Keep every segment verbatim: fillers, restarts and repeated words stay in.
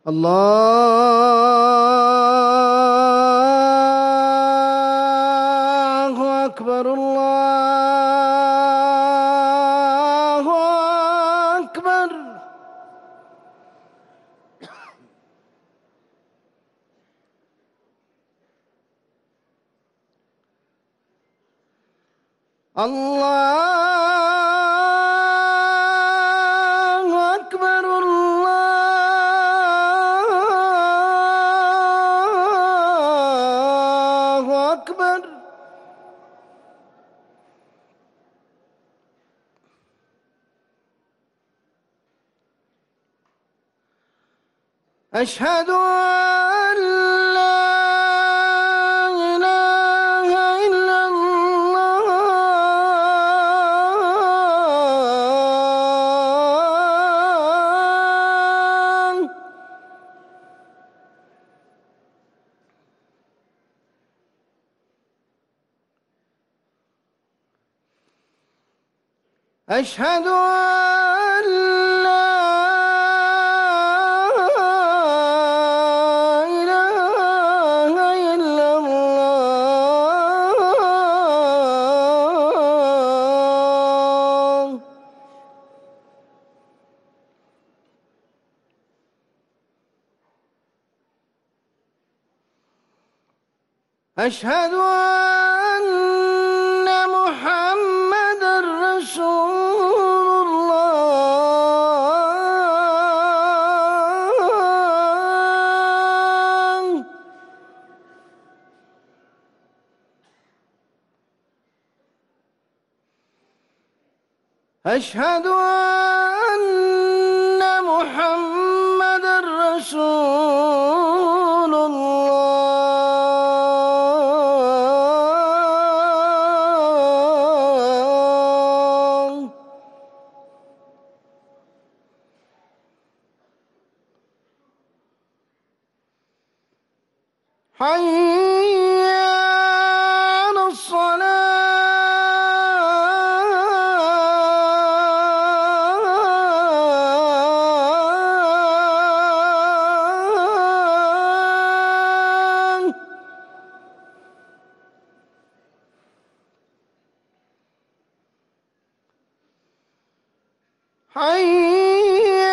الله أكبر، الله أكبر. الله أكبر، الله أكبر. أشهد أن لا إله إلا الله. أشهد أن لا إله إلا الله. أشهد أن محمدًا رسول الله. أشهد أن محمدًا رسول الله. حي على الصلاة. حي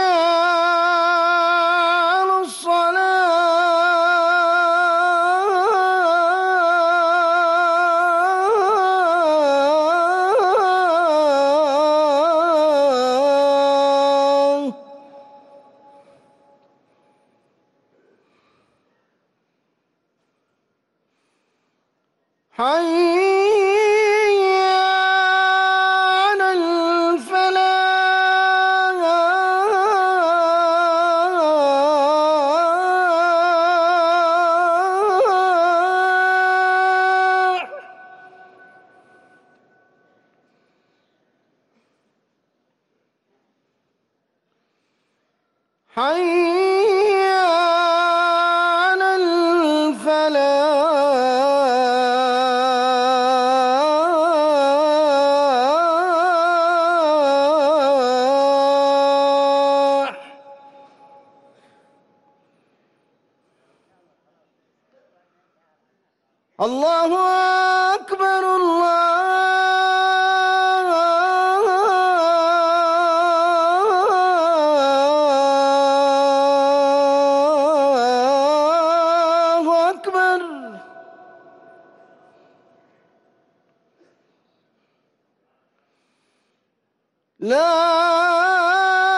على الصلاة. حي على الفلاح. حي على الفلاح. الله أكبر، الله أكبر. لا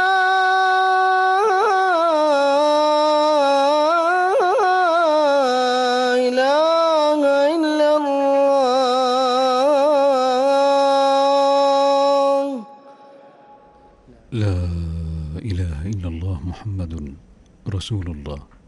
إله إلا الله. لا إله إلا الله محمد رسول الله.